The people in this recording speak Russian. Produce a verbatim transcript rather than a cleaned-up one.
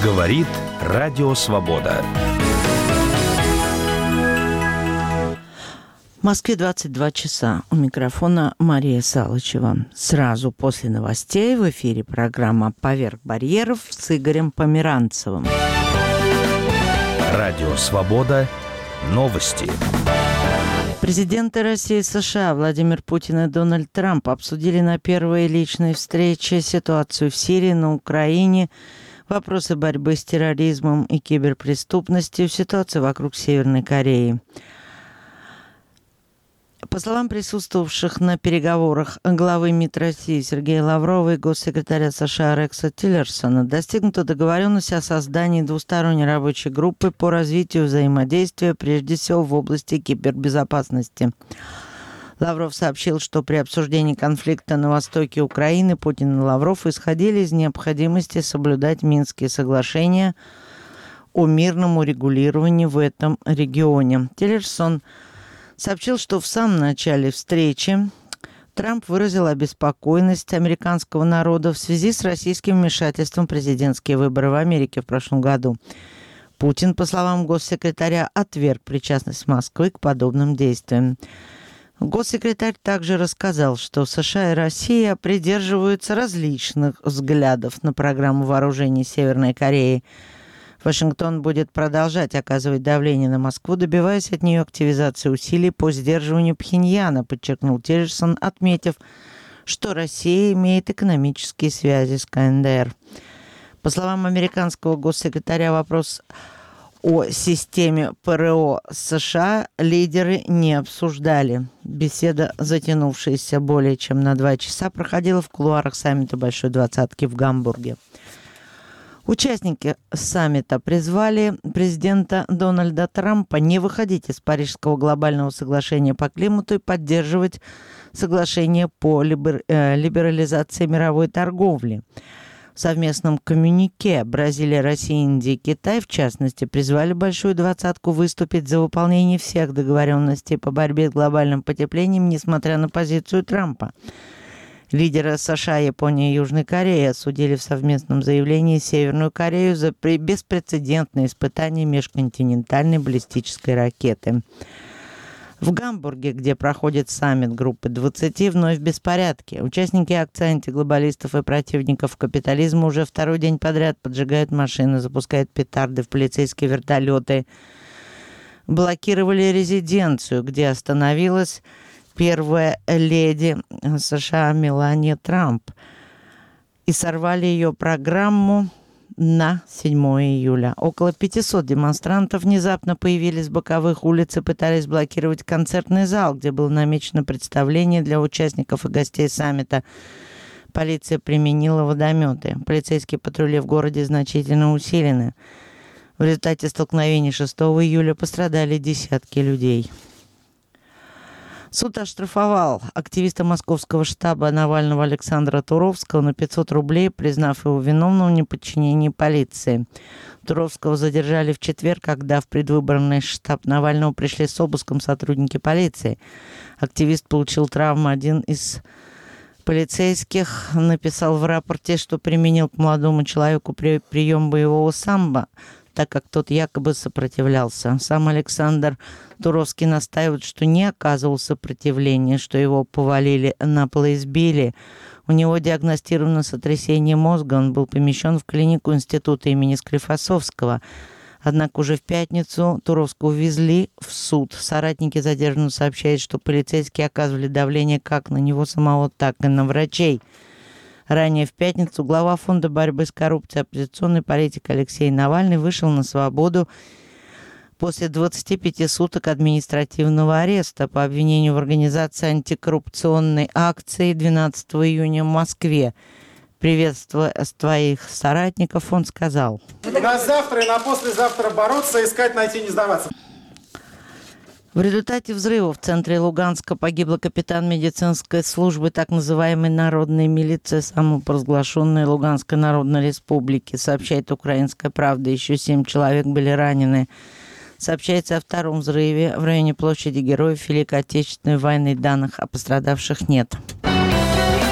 Говорит Радио Свобода. В Москве двадцать два часа. У микрофона Мария Салычева. Сразу после новостей в эфире программа «Поверх барьеров» с Игорем Померанцевым. Радио Свобода. Новости. Президенты России и США Владимир Путин и Дональд Трамп обсудили на первой личной встрече ситуацию в Сирии, на Украине, вопросы борьбы с терроризмом и киберпреступностью, ситуацию вокруг Северной Кореи. По словам присутствовавших на переговорах главы МИД России Сергея Лаврова и госсекретаря США Рекса Тиллерсона, достигнута договоренность о создании двусторонней рабочей группы по развитию взаимодействия, прежде всего в области кибербезопасности. Лавров сообщил, что при обсуждении конфликта на востоке Украины Путин и Лавров исходили из необходимости соблюдать Минские соглашения о мирном урегулировании в этом регионе. Тиллерсон сообщил, что в самом начале встречи Трамп выразил обеспокоенность американского народа в связи с российским вмешательством в президентские выборы в Америке в прошлом году. Путин, по словам госсекретаря, отверг причастность Москвы к подобным действиям. Госсекретарь также рассказал, что США и Россия придерживаются различных взглядов на программу вооружений Северной Кореи. Вашингтон будет продолжать оказывать давление на Москву, добиваясь от нее активизации усилий по сдерживанию Пхеньяна, подчеркнул Тиллерсон, отметив, что Россия имеет экономические связи с КНДР. По словам американского госсекретаря, вопрос о системе ПРО США лидеры не обсуждали. Беседа, затянувшаяся более чем на два часа, проходила в кулуарах саммита Большой Двадцатки в Гамбурге. Участники саммита призвали президента Дональда Трампа не выходить из Парижского глобального соглашения по климату и поддерживать соглашение по либер... э, либерализации мировой торговли. В совместном коммюнике Бразилия, Россия, Индия и Китай, в частности, призвали Большую Двадцатку выступить за выполнение всех договоренностей по борьбе с глобальным потеплением, несмотря на позицию Трампа. Лидеры США, Японии и Южной Кореи осудили в совместном заявлении Северную Корею за беспрецедентное испытание межконтинентальной баллистической ракеты. В Гамбурге, где проходит саммит группы двадцати, вновь в беспорядке. Участники акции антиглобалистов и противников капитализма уже второй день подряд поджигают машины, запускают петарды в полицейские вертолеты, блокировали резиденцию, где остановилась первая леди США Мелания Трамп, и сорвали ее программу на седьмое июля. Около пятисот демонстрантов внезапно появились с боковых улиц и пытались блокировать концертный зал, где было намечено представление для участников и гостей саммита. Полиция применила водометы. Полицейские патрули в городе значительно усилены. В результате столкновений шестого июля пострадали десятки людей. Суд оштрафовал активиста московского штаба Навального Александра Туровского на пятьсот рублей, признав его виновным в неподчинении полиции. Туровского задержали в четверг, когда в предвыборный штаб Навального пришли с обыском сотрудники полиции. Активист получил травму. Один из полицейских написал в рапорте, что применил к молодому человеку при прием боевого самбо, так как тот якобы сопротивлялся. Сам Александр Туровский настаивает, что не оказывал сопротивления, что его повалили на пол и избили. У него диагностировано сотрясение мозга, он был помещен в клинику института имени Склифосовского. Однако уже в пятницу Туровского увезли в суд. Соратники задержанного сообщают, что полицейские оказывали давление как на него самого, так и на врачей. Ранее в пятницу глава Фонда борьбы с коррупцией оппозиционный политик Алексей Навальный вышел на свободу после двадцати пяти суток административного ареста по обвинению в организации антикоррупционной акции двенадцатого июня в Москве. Приветствуя своих соратников, он сказал: на завтра и на послезавтра бороться, искать, найти, не сдаваться. В результате взрыва в центре Луганска погибла капитан медицинской службы так называемой народной милиции, самопровозглашенной Луганской Народной Республики, сообщает «Украинская правда». Еще семь человек были ранены. Сообщается о втором взрыве в районе площади Героев Великой Отечественной войны. Данных о пострадавших нет.